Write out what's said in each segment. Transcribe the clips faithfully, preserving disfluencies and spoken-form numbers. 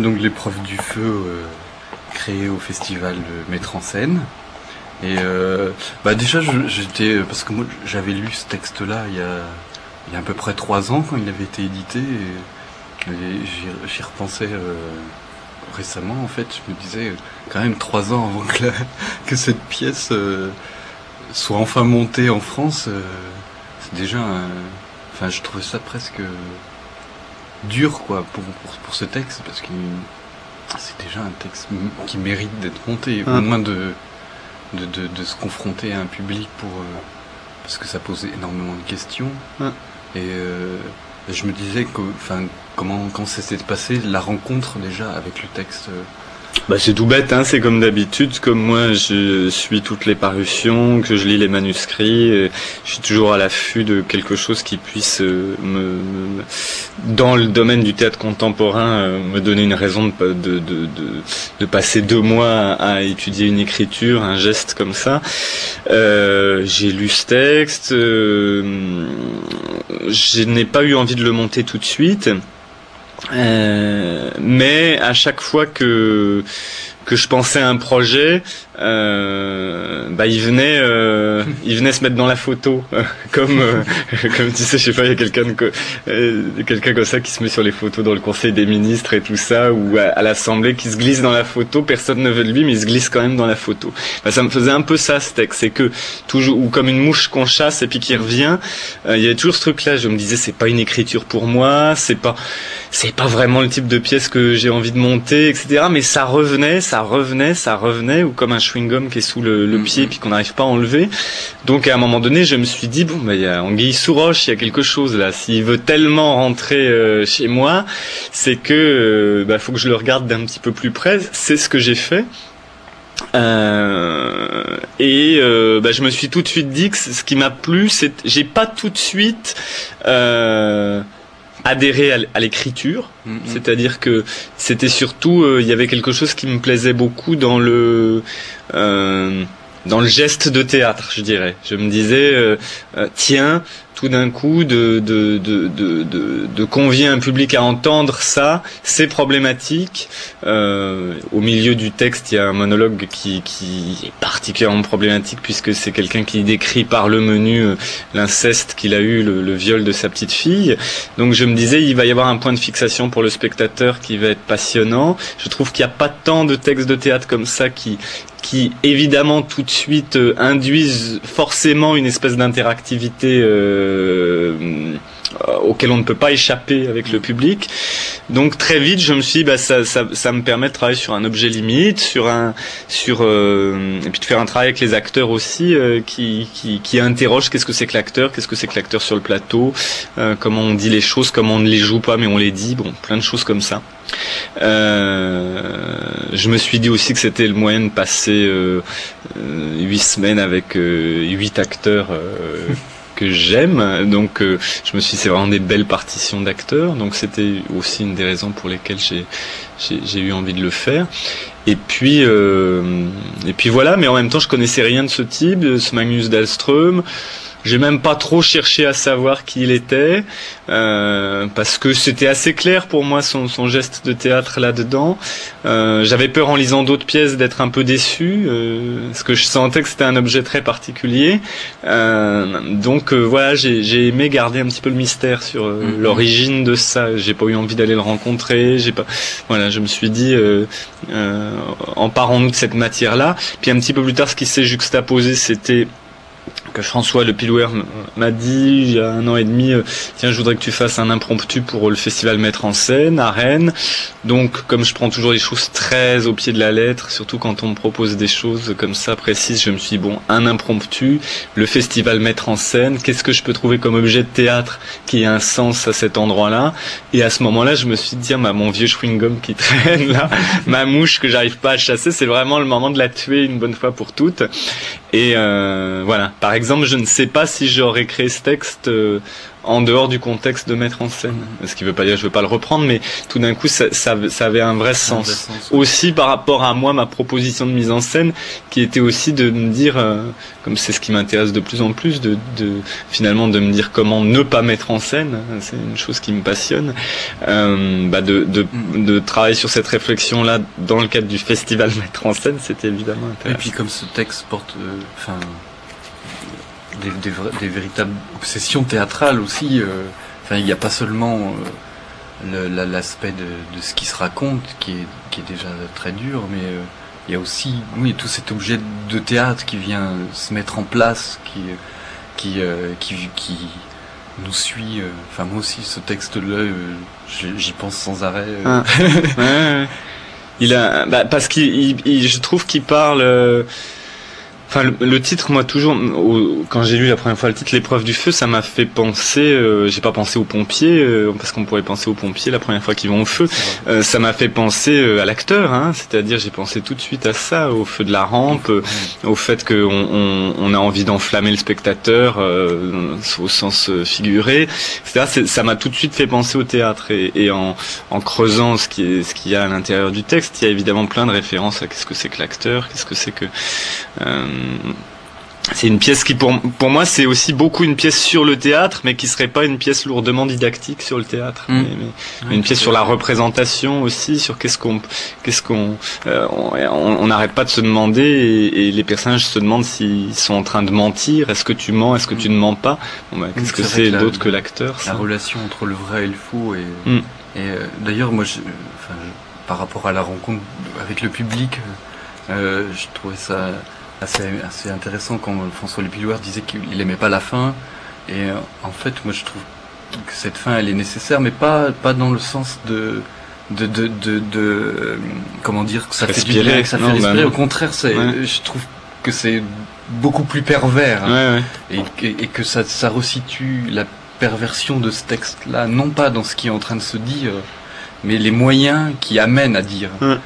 donc l'épreuve du feu euh, créée au festival euh, Mettre en scène. Et euh, bah déjà je- j'étais parce que moi j'avais lu ce texte-là il y a il y a à peu près trois ans quand il avait été édité et, et j'y, j'y repensais euh, récemment en fait. Je me disais euh, quand même trois ans avant que, la- que cette pièce euh, soit enfin montée en France, euh, c'est déjà un, enfin je trouvais ça presque dur quoi pour pour, pour ce texte parce que c'est déjà un texte m- qui mérite d'être monté, au Hum. moins de de, de, de se confronter à un public pour euh, parce que ça posait énormément de questions. Ouais. Et euh, je me disais que, enfin, comment quand ça s'est passé la rencontre déjà avec le texte. euh, Bah c'est tout bête, hein, c'est comme d'habitude, comme moi je suis toutes les parutions, que je lis les manuscrits, et je suis toujours à l'affût de quelque chose qui puisse euh, me, me- dans le domaine du théâtre contemporain, euh, me donner une raison de, pa- de, de, de, de passer deux mois à, à étudier une écriture, un geste comme ça. Euh, j'ai lu ce texte, euh, je n'ai pas eu envie de le monter tout de suite. Euh, mais à chaque fois que que je pensais à un projet, euh, bah il venait, euh, il venait se mettre dans la photo, comme euh, comme tu sais, je sais pas, il y a quelqu'un de, euh, quelqu'un comme ça qui se met sur les photos dans le Conseil des ministres et tout ça, ou à, à l'Assemblée qui se glisse dans la photo. Personne ne veut de lui, mais il se glisse quand même dans la photo. Bah, ça me faisait un peu ça ce texte, c'est que toujours ou comme une mouche qu'on chasse et puis qui revient. Euh, il y avait toujours ce truc-là. Je me disais, c'est pas une écriture pour moi, c'est pas c'est pas vraiment le type de pièce que j'ai envie de monter, et cetera. Mais ça revenait, ça revenait, ça revenait, ou comme un chewing-gum qui est sous le, le pied puis qu'on n'arrive pas à enlever. Donc à un moment donné, je me suis dit, bon, bah, il y a anguille sous roche, il y a quelque chose là. S'il veut tellement rentrer euh, chez moi, c'est que euh, bah, faut que je le regarde d'un petit peu plus près. C'est ce que j'ai fait. Euh, et euh, bah, je me suis tout de suite dit que ce qui m'a plu, c'est j'ai pas tout de suite euh, adhéré à, l- à l'écriture, mm, mm. c'est-à-dire que c'était surtout euh, il y avait quelque chose qui me plaisait beaucoup dans le euh, dans le geste de théâtre, je dirais. Je me disais euh, euh, tiens, tout d'un coup de de de de de, de convier un public à entendre ça, c'est problématique. Euh, au milieu du texte, il y a un monologue qui qui est particulièrement problématique puisque c'est quelqu'un qui décrit par le menu euh, l'inceste qu'il a eu, le, le viol de sa petite fille. Donc je me disais, il va y avoir un point de fixation pour le spectateur qui va être passionnant. Je trouve qu'il n'y a pas tant de textes de théâtre comme ça qui qui évidemment tout de suite euh, induisent forcément une espèce d'interactivité euh, euh, auquel on ne peut pas échapper avec le public. Donc très vite, je me suis dit, bah, ça, ça, ça me permet de travailler sur un objet limite, sur un, sur euh, et puis de faire un travail avec les acteurs aussi, euh, qui, qui, qui interroge qu'est-ce que c'est que l'acteur, qu'est-ce que c'est que l'acteur sur le plateau, euh, comment on dit les choses, comment on ne les joue pas mais on les dit, bon, plein de choses comme ça. Euh, je me suis dit aussi que c'était le moyen de passer euh, euh, huit semaines avec euh, huit acteurs euh, que j'aime. Donc euh, je me suis dit c'est vraiment des belles partitions d'acteurs. Donc c'était aussi une des raisons pour lesquelles j'ai j'ai, j'ai eu envie de le faire. Et puis euh, et puis voilà. Mais en même temps je connaissais rien de ce type, de ce Magnus Dahlström. J'ai même pas trop cherché à savoir qui il était, euh, parce que c'était assez clair pour moi son, son geste de théâtre là-dedans. Euh, j'avais peur en lisant d'autres pièces d'être un peu déçu, euh, parce que je sentais que c'était un objet très particulier. Euh, donc euh, voilà, j'ai, j'ai aimé garder un petit peu le mystère sur euh, mm-hmm. l'origine de ça. J'ai pas eu envie d'aller le rencontrer. J'ai pas, voilà, je me suis dit, euh, euh, emparons-nous de cette matière-là. Puis un petit peu plus tard, ce qui s'est juxtaposé, c'était que François Le Pilouer m'a dit il y a un an et demi, euh, tiens, je voudrais que tu fasses un impromptu pour le festival Mettre en scène à Rennes. Donc, comme je prends toujours les choses très au pied de la lettre, surtout quand on me propose des choses comme ça précises, je me suis dit, bon, un impromptu, le festival Mettre en scène, qu'est-ce que je peux trouver comme objet de théâtre qui ait un sens à cet endroit-là? Et à ce moment-là, je me suis dit, tiens, bah, mon vieux chewing-gum qui traîne là, ma mouche que j'arrive pas à chasser, c'est vraiment le moment de la tuer une bonne fois pour toutes. Et euh, voilà, par exemple, exemple, je ne sais pas si j'aurais créé ce texte euh, en dehors du contexte de mettre en scène. Ce qui veut pas dire que je veux pas le reprendre, mais tout d'un coup, ça, ça, ça avait un vrai sens. Un vrai sens ouais. Aussi par rapport à moi, ma proposition de mise en scène, qui était aussi de me dire, euh, comme c'est ce qui m'intéresse de plus en plus, de, de finalement de me dire comment ne pas mettre en scène. C'est une chose qui me passionne. Euh, bah de, de, de travailler sur cette réflexion-là dans le cadre du festival mettre en scène, c'était évidemment intéressant. Et puis comme ce texte porte, enfin. Euh, Des, des, des véritables obsessions théâtrales aussi. Euh, enfin, il n'y a pas seulement euh, le, l'aspect de, de ce qui se raconte, qui est, qui est déjà très dur, mais euh, il y a aussi, oui, tout cet objet de théâtre qui vient se mettre en place, qui, qui, euh, qui, qui nous suit. Euh, enfin, moi aussi, ce texte-là, euh, j'y pense sans arrêt. Euh. Ah. ouais, ouais. Il a, bah, parce qu'il, il, il, je trouve qu'il parle. Euh, Enfin, le, le titre, moi, toujours, au, quand j'ai lu la première fois le titre, l'épreuve du feu, ça m'a fait penser. Euh, j'ai pas pensé aux pompiers, euh, parce qu'on pourrait penser aux pompiers la première fois qu'ils vont au feu. Euh, ça m'a fait penser euh, à l'acteur, hein, c'est-à-dire j'ai pensé tout de suite à ça, au feu de la rampe, euh, au fait qu'on on, on a envie d'enflammer le spectateur euh, au sens figuré. C'est-à-dire, ça m'a tout de suite fait penser au théâtre. Et, et en, en creusant ce qui est, ce qu'il y a à l'intérieur du texte, il y a évidemment plein de références à qu'est-ce que c'est que l'acteur, qu'est-ce que c'est que euh, c'est une pièce qui, pour, pour moi, c'est aussi beaucoup une pièce sur le théâtre, mais qui serait pas une pièce lourdement didactique sur le théâtre, mmh. mais, mais, mmh. mais une pièce sur la représentation aussi, sur qu'est-ce qu'on, qu'est-ce qu'on, euh, on n'arrête pas de se demander, et, et les personnages se demandent s'ils sont en train de mentir. Est-ce que tu mens? Est-ce que mmh. tu ne mens pas? Bon, bah, qu'est-ce mmh, que c'est, c'est d'autre que l'acteur? La relation entre le vrai et le faux, et, mmh. et euh, d'ailleurs, moi, je, enfin, je, par rapport à la rencontre avec le public, euh, je trouvais ça assez, assez intéressant quand François Lépillouard disait qu'il aimait pas la fin, et euh, en fait moi je trouve que cette fin elle est nécessaire, mais pas pas dans le sens de de de de, de euh, comment dire que ça respirer, fait du bien, que ça non, fait respirer. Bah au contraire, c'est ouais. je trouve que c'est beaucoup plus pervers, hein, ouais, ouais. Et, et, et que ça ça resitue la perversion de ce texte-là, non pas dans ce qui est en train de se dire, mais les moyens qui amènent à dire. Ouais.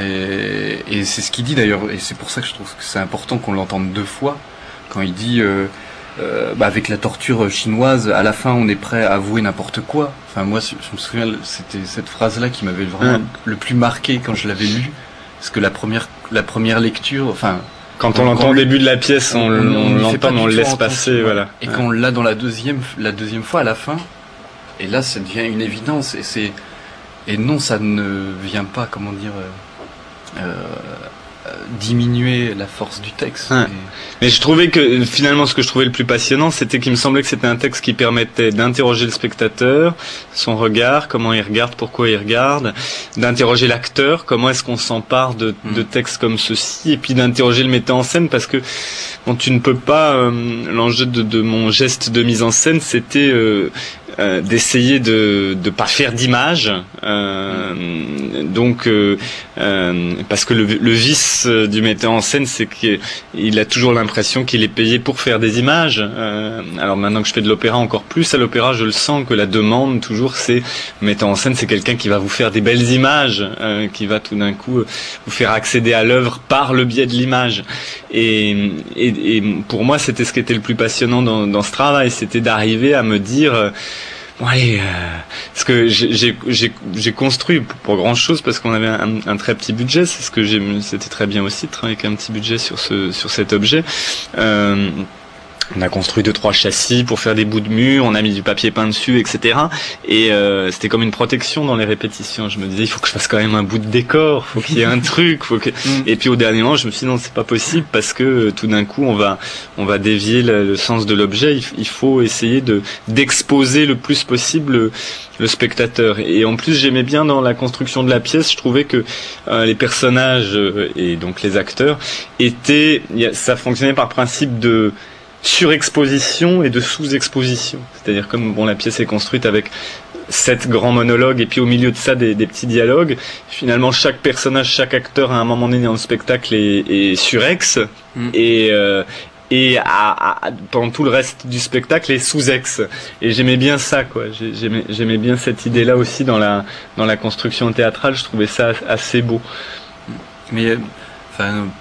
Et, et c'est ce qu'il dit d'ailleurs, et c'est pour ça que je trouve que c'est important qu'on l'entende deux fois, quand il dit euh, euh, bah avec la torture chinoise, à la fin on est prêt à avouer n'importe quoi. Enfin moi je me souviens, c'était cette phrase-là qui m'avait vraiment mmh. le plus marqué quand je l'avais lu, parce que la première la première lecture, enfin quand on, on l'entend au début de la pièce, on, on, on, on l'entend, mais on le laisse passer, voilà. Et ouais. quand on l'a dans la deuxième la deuxième fois à la fin, et là ça devient une évidence, et c'est et non ça ne vient pas, comment dire. Euh, Euh, euh, diminuer la force du texte. Ouais. Mais... mais je trouvais que finalement ce que je trouvais le plus passionnant, c'était qu'il me semblait que c'était un texte qui permettait d'interroger le spectateur, son regard, comment il regarde, pourquoi il regarde, d'interroger l'acteur, comment est-ce qu'on s'empare de, mmh. de textes comme ceci, et puis d'interroger le metteur en scène, parce que bon, tu ne peux pas, euh, l'enjeu de, de mon geste de mise en scène, c'était euh, Euh, d'essayer de de pas faire d'image, euh, donc euh, euh, parce que le, le vice du metteur en scène, c'est qu'il a toujours l'impression qu'il est payé pour faire des images. Euh, alors maintenant que je fais de l'opéra encore plus, à l'opéra je le sens que la demande toujours c'est le metteur en scène, c'est quelqu'un qui va vous faire des belles images, euh, qui va tout d'un coup vous faire accéder à l'œuvre par le biais de l'image. Et, et, et pour moi c'était ce qui était le plus passionnant dans, dans ce travail, c'était d'arriver à me dire euh, bon allez, euh, parce que j'ai, j'ai, j'ai, j'ai construit pour, pour grand chose, parce qu'on avait un, un très petit budget, c'est ce que j'ai, c'était très bien aussi de travailler avec un petit budget sur ce, sur cet objet. Euh, On a construit deux trois châssis pour faire des bouts de mur, on a mis du papier peint dessus, et cetera. Et euh, c'était comme une protection dans les répétitions. Je me disais, il faut que je fasse quand même un bout de décor, faut qu'il y ait un truc. Faut que... Et puis au dernier moment, je me suis dit non, c'est pas possible, parce que euh, tout d'un coup, on va on va dévier le, le sens de l'objet. Il, il faut essayer de d'exposer le plus possible le, le spectateur. Et en plus, j'aimais bien dans la construction de la pièce, je trouvais que euh, les personnages euh, et donc les acteurs étaient, ça fonctionnait par principe de surexposition et de sous-exposition. C'est-à-dire comme bon la pièce est construite avec sept grands monologues et puis au milieu de ça des, des petits dialogues, finalement chaque personnage, chaque acteur à un moment donné dans le spectacle est, est surex mmh. et euh, et à, à, pendant tout le reste du spectacle est sous-ex. Et j'aimais bien ça, quoi. J'aimais, j'aimais bien cette idée-là aussi dans la dans la construction théâtrale. Je trouvais ça assez beau. Mais enfin.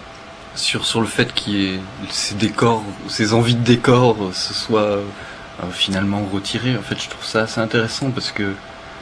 sur sur le fait qu'il y ait ces décors, ces envies de décors se soient euh, finalement retirées. En fait, je trouve ça assez intéressant parce que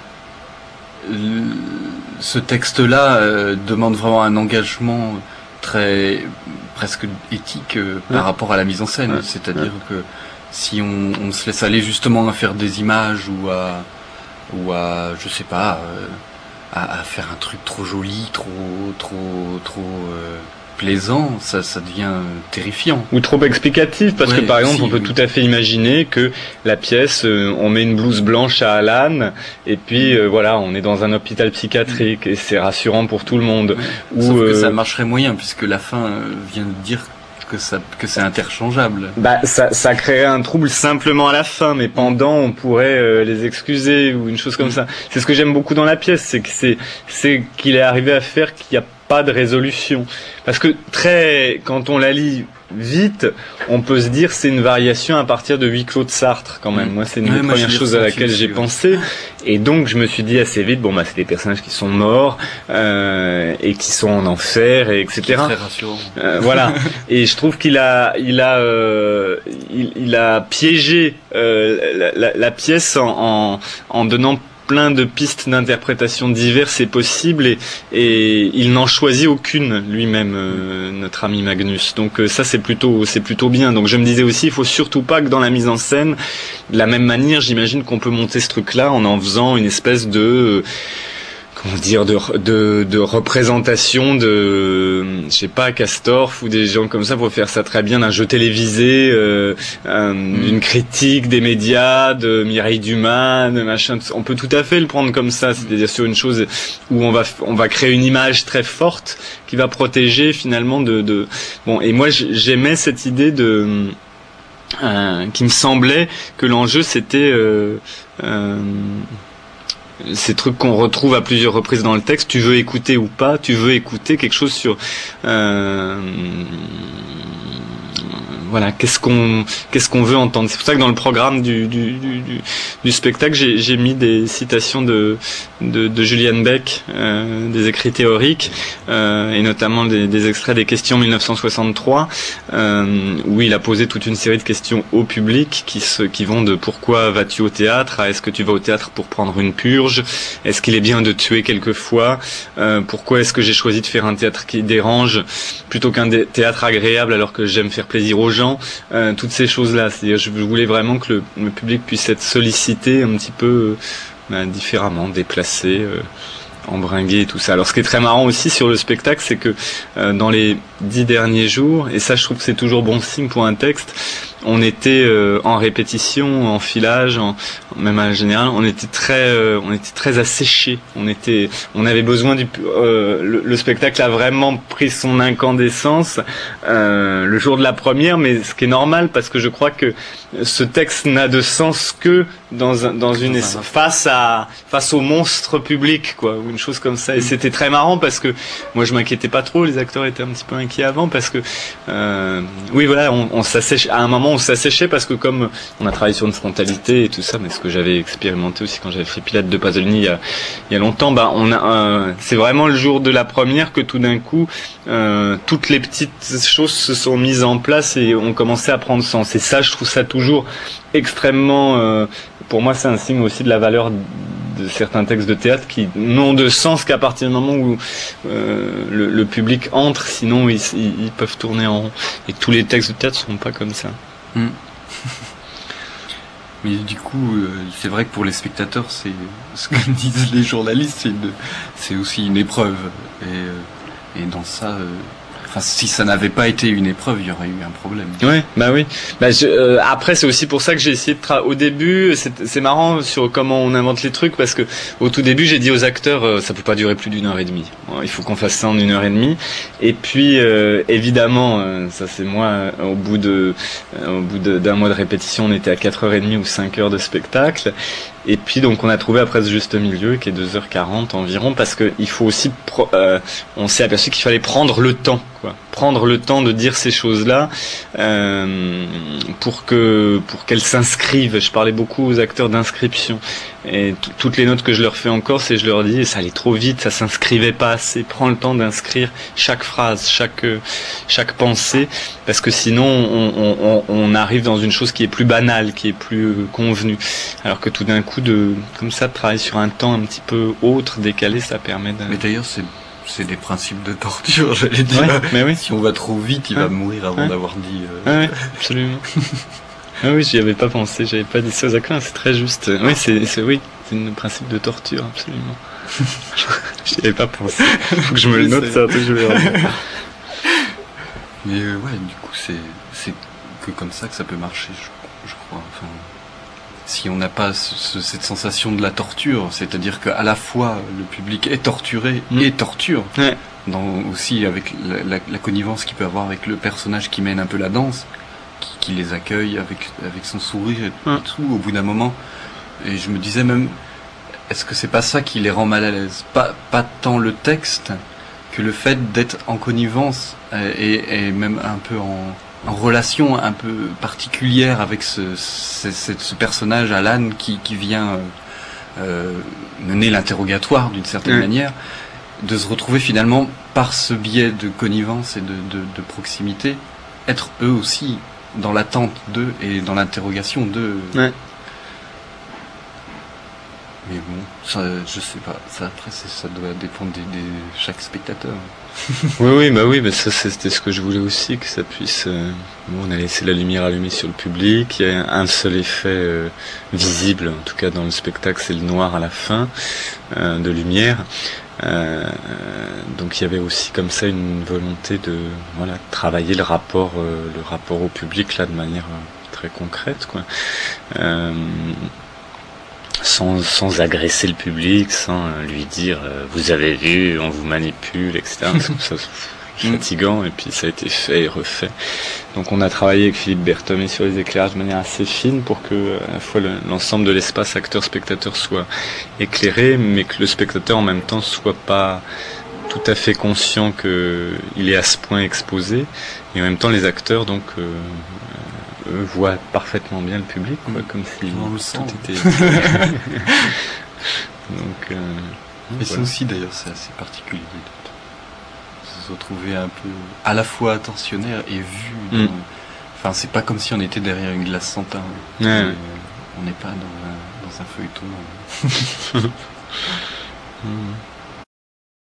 le, ce texte-là euh, demande vraiment un engagement très presque éthique euh, par ouais. rapport à la mise en scène. Ouais. C'est-à-dire ouais. que si on, on se laisse aller justement à faire des images ou à ou à je sais pas euh, à, à faire un truc trop joli, trop trop trop euh, plaisant, ça ça devient terrifiant. Ou trop explicatif, parce ouais, que par exemple si, on peut oui. tout à fait imaginer que la pièce, euh, on met une blouse blanche à Alan, et puis euh, voilà, on est dans un hôpital psychiatrique, et c'est rassurant pour tout le monde. Ouais. Ou, Sauf euh, que ça marcherait moyen, puisque la fin euh, vient de dire que ça que c'est interchangeable. Bah ça ça créerait un trouble simplement à la fin, mais pendant on pourrait euh, les excuser ou une chose comme mmh. ça. C'est ce que j'aime beaucoup dans la pièce, c'est que c'est c'est qu'il est arrivé à faire qu'il y a pas de résolution. Parce que très, quand on la lit vite, on peut se dire c'est une variation à partir de Huis clos de Sartre quand même. Mmh. Moi, c'est une ouais, des premières choses à laquelle j'ai pensé. Et donc, je me suis dit assez vite, bon bah c'est des personnages qui sont morts euh, et qui sont en enfer, et etc. C'est très rassurant. Euh, voilà. Et je trouve qu'il a, il a, euh, il, il a piégé euh, la, la, la pièce en, en, en donnant plein de pistes d'interprétation diverses et possibles, et, et il n'en choisit aucune lui-même, euh, notre ami Magnus. Donc euh, ça c'est plutôt c'est plutôt bien. Donc je me disais aussi, il faut surtout pas que dans la mise en scène, de la même manière, j'imagine qu'on peut monter ce truc-là en en faisant une espèce de euh, comment dire de de de représentation de je sais pas Castorf ou des gens comme ça pour faire ça très bien, d'un jeu télévisé, euh, euh, mmh. d'une critique des médias, de Mireille Dumas, de machin. On peut tout à fait le prendre comme ça, c'est-à-dire sur une chose où on va on va créer une image très forte qui va protéger finalement de de bon. Et moi j'aimais cette idée de euh, qui me semblait que l'enjeu c'était euh, euh, ces trucs qu'on retrouve à plusieurs reprises dans le texte. Tu veux écouter ou pas, tu veux écouter quelque chose sur euh, voilà, qu'est-ce qu'on qu'est-ce qu'on veut entendre. C'est pour ça que dans le programme du du du, du spectacle, j'ai j'ai mis des citations de de, de Julian Beck, euh, des écrits théoriques, euh, et notamment des, des extraits des questions mille neuf cent soixante-trois, euh, où il a posé toute une série de questions au public qui se qui vont de pourquoi vas-tu au théâtre à est-ce que tu vas au théâtre pour prendre une purge, est-ce qu'il est bien de tuer quelquefois, euh, pourquoi est-ce que j'ai choisi de faire un théâtre qui dérange plutôt qu'un théâtre agréable alors que j'aime faire plaisir aux gens. Euh, toutes ces choses-là, c'est-à-dire je voulais vraiment que le, le public puisse être sollicité un petit peu euh, bah, différemment, déplacé, euh, embringué et tout ça. Alors ce qui est très marrant aussi sur le spectacle, c'est que euh, dans les dix derniers jours, et ça je trouve que c'est toujours bon signe pour un texte, on était euh, en répétition, en filage, en, même en général, on était très, euh, on était très asséchés. On était, on avait besoin du, euh, le, le spectacle a vraiment pris son incandescence euh, le jour de la première, mais ce qui est normal parce que je crois que ce texte n'a de sens que dans un, dans une face à face au monstre public, quoi, ou une chose comme ça. Et c'était très marrant parce que moi je m'inquiétais pas trop, les acteurs étaient un petit peu inquiets avant parce que euh, oui voilà, on, on s'assèche à un moment. On s'asséchait parce que comme on a travaillé sur une frontalité et tout ça, mais ce que j'avais expérimenté aussi quand j'avais fait Pilate de Pasolini il y a, il y a longtemps, bah on a, euh, c'est vraiment le jour de la première que tout d'un coup euh, toutes les petites choses se sont mises en place et ont commencé à prendre sens. Et ça, je trouve ça toujours extrêmement, euh, pour moi, c'est un signe aussi de la valeur de certains textes de théâtre qui n'ont de sens qu'à partir du moment où euh, le, le public entre, sinon ils, ils, ils peuvent tourner en rond. Et tous les textes de théâtre sont pas comme ça. Mmh. Mais du coup, euh, c'est vrai que pour les spectateurs, c'est ce que disent les journalistes, c'est, une, c'est aussi une épreuve. Et, euh, et dans ça, euh, enfin, si ça n'avait pas été une épreuve, il y aurait eu un problème. Ouais, bah oui. Bah je, euh, après, c'est aussi pour ça que j'ai essayé de tra- au début, c'est, c'est marrant sur comment on invente les trucs parce que au tout début, j'ai dit aux acteurs, euh, ça peut pas durer plus d'une heure et demie. Il faut qu'on fasse ça en une heure et demie. Et puis, euh, évidemment, euh, ça c'est moi. Euh, au bout de, euh, au bout de, d'un mois de répétition, on était à quatre heures trente ou cinq heures de spectacle. Et puis donc on a trouvé après ce juste milieu qui est deux heures quarante environ parce que il faut aussi pro- euh, on s'est aperçu qu'il fallait prendre le temps, quoi. Prendre le temps de dire ces choses-là euh, pour que pour qu'elles s'inscrivent. Je parlais beaucoup aux acteurs d'inscription. et t- toutes les notes que je leur fais en Corse, et je leur dis, ça allait trop vite, ça s'inscrivait pas assez. Prends le temps d'inscrire chaque phrase, chaque euh, chaque pensée, parce que sinon on, on, on arrive dans une chose qui est plus banale, qui est plus euh, convenue. Alors que tout d'un coup, de comme ça, de travailler sur un temps un petit peu autre, décalé, ça permet de... Mais d'ailleurs, c'est c'est des principes de torture, j'allais dire. Ouais, mais oui. Si on va trop vite, il Ouais. va mourir avant Ouais. d'avoir dit. Euh... Ouais, absolument. Ah oui, j'y avais pas pensé, j'avais pas dit ça aux accords, c'est très juste. Oui, c'est, c'est oui, c'est un principe de torture, absolument. J'y avais pas pensé. Faut que je me le note, ça, je vais redire. Mais euh, ouais, du coup, c'est c'est que comme ça que ça peut marcher, je, je crois. Enfin, si on n'a pas ce, ce- cette sensation de la torture, c'est-à-dire qu'à la fois le public est torturé Mm. et torture, Ouais. dans, aussi avec la, la, la connivence qu'il peut avoir avec le personnage qui mène un peu la danse, qui, qui les accueille avec, avec son sourire et, Mm. et tout, au bout d'un moment. Et je me disais même, est-ce que c'est pas ça qui les rend mal à l'aise? Pas, pas tant le texte que le fait d'être en connivence euh, et, et même un peu en, en relation un peu particulière avec ce, ce, ce, ce personnage Alan qui, qui vient euh, euh, mener l'interrogatoire d'une certaine Mm. manière, de se retrouver finalement par ce biais de connivence et de, de, de proximité, être eux aussi dans l'attente d'eux et dans l'interrogation d'eux. Ouais. Mais bon, ça, je sais pas. Ça, après, c'est- ça doit dépendre de chaque spectateur. Oui, oui, bah oui, bah ça c'était ce que je voulais aussi, que ça puisse. Euh, bon, on a laissé la lumière allumée sur le public. Il y a un seul effet euh, visible, en tout cas dans le spectacle, c'est le noir à la fin euh, de lumière. Euh, donc il y avait aussi comme ça une volonté de voilà travailler le rapport, euh, le rapport au public là de manière euh, très concrète, quoi. Euh, sans, sans agresser le public, sans euh, lui dire euh, vous avez vu, on vous manipule, et cetera. Parce que ça, c'est fatigant, et puis ça a été fait et refait. Donc on a travaillé avec Philippe Berthomé sur les éclairages de manière assez fine pour que à la fois le- l'ensemble de l'espace acteur-spectateur soit éclairé, mais que le spectateur en même temps soit pas tout à fait conscient qu'il est à ce point exposé, et en même temps les acteurs donc euh, eux voient parfaitement bien le public, quoi, comme si On le sent. tout était. Donc, euh, Et ça voilà. aussi, d'ailleurs, c'est assez particulier de se retrouver un peu à la fois attentionnaire et vu. dans- Mm. Enfin, c'est pas comme si on était derrière une glace sans teint. Ouais, Euh, ouais. On n'est pas dans un, dans un feuilleton. Mm.